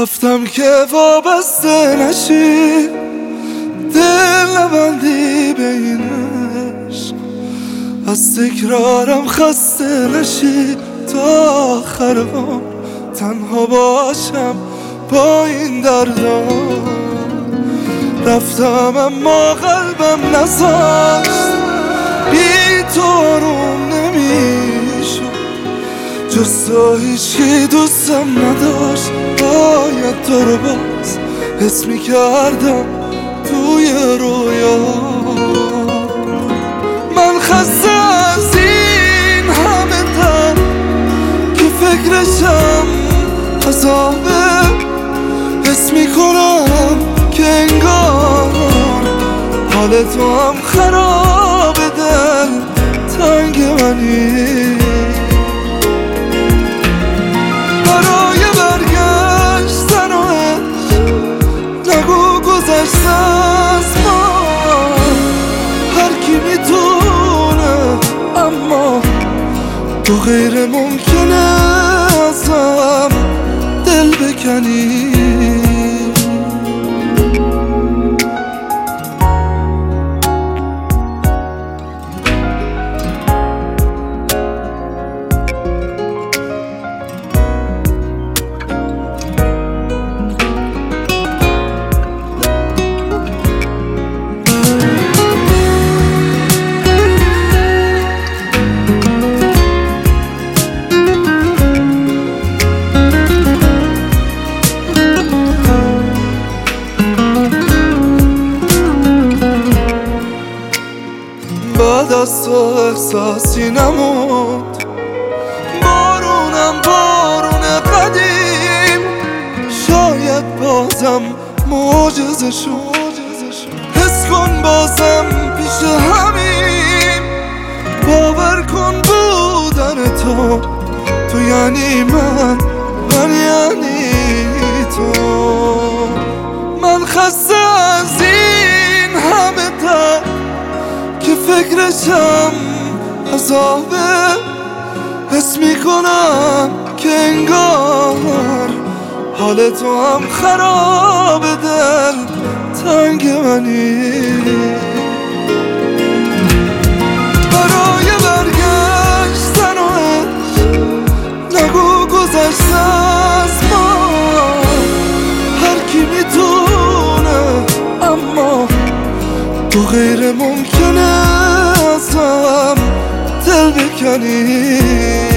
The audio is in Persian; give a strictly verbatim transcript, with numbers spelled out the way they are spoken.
رفتم که وابسته نشی، دل نبندی به این عشق، از تکرارم خسته نشی، تا آخر عمر تنها باشم با این دردا. رفتم اما قلبم نذاشت، بی تو آروم نمیشد، جز تو هیچی دوستم نداشت. باید تو رو باز حس میکردم توی رویا. من خسته از این همه دم که فکرشم عذابه، حس میکنم که انگار حال تو هم خراب، دل تنگ منی. برای برگشتن و عشق نگو گذشته از ما، هر کی میتونه اما تو غیر ممکنه ازم دل بکنی. بعد از تو احساسی نموند، بارونم بارون قدیم، شاید بازم معجزه شد. حس کن بازم پیش همین، باور کن بودن تو، تو یعنی من، من یعنی تو. من خسته از این همه درد که فکرشم عذابه، حس میکنم که انگار حال تو هم خراب، دل تنگ منی. برای برگشتن و عشق نگو گذشته از ما، هر کی میتونه اما تو غیر ممکنه ازم دل بکنی.